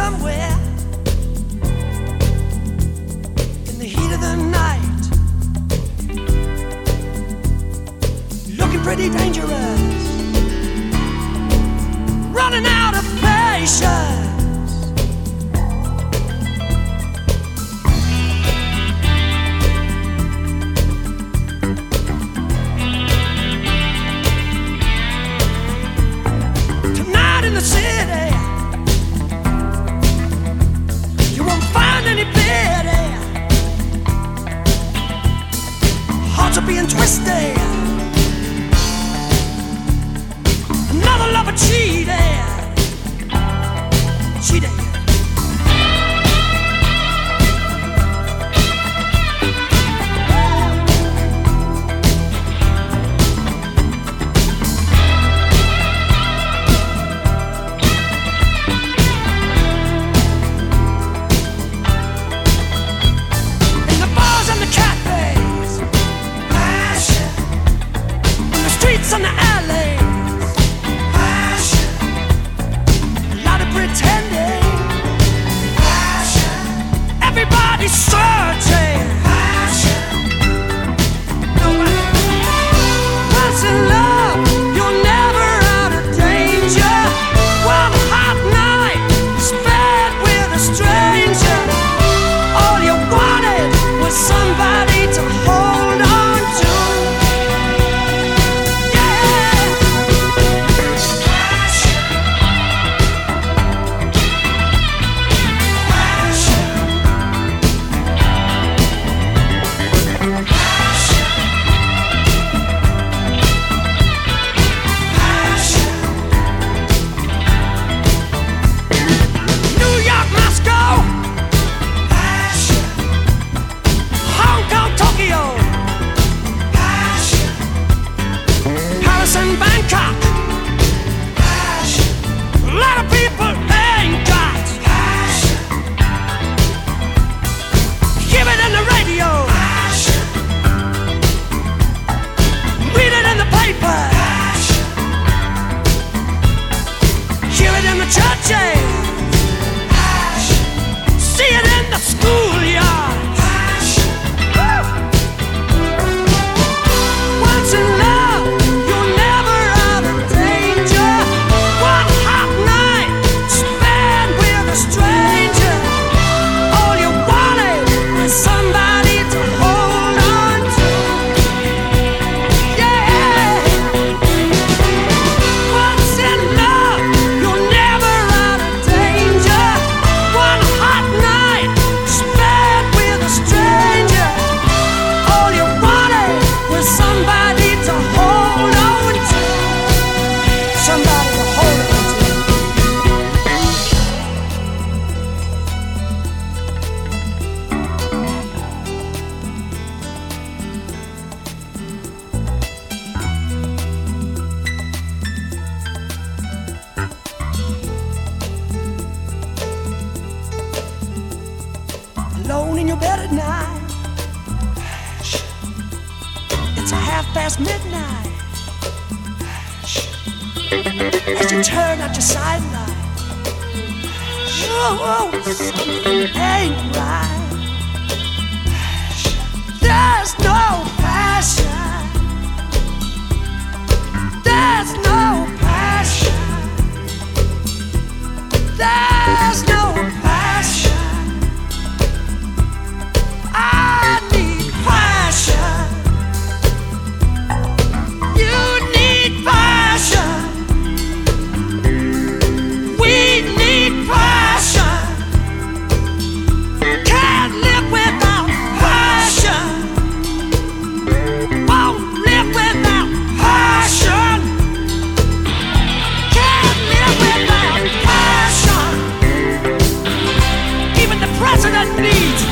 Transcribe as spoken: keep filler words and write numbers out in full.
somewhere in the heat of the night, looking pretty dangerous, running out of patience. Tonight in the city, you won't find any pity. Hearts are being twisted, another lover cheated, cheated. On the alleys, passion. A lot of pretending, passion. Everybody's searching, passion. Nobody. Once in love, you're never out of danger. One hot night spent with a stranger. All you wanted was somebody to hold on to. Bangkok, passion. A lot of people ain't got passion. Hear it in the radio, passion. Read it in the paper, passion. Hear it in the churches, passion. See it in the schoolyard, passion. Woo! Once in love, alone in your bed at night, it's a half past midnight, as you turn out your sidelight, oh, something ain't right. There's no passion, there's no passion, there's no passion. I need passion. You need passion. We need passion. Can't live without passion. Won't live without passion. Can't live without passion. Even the president needs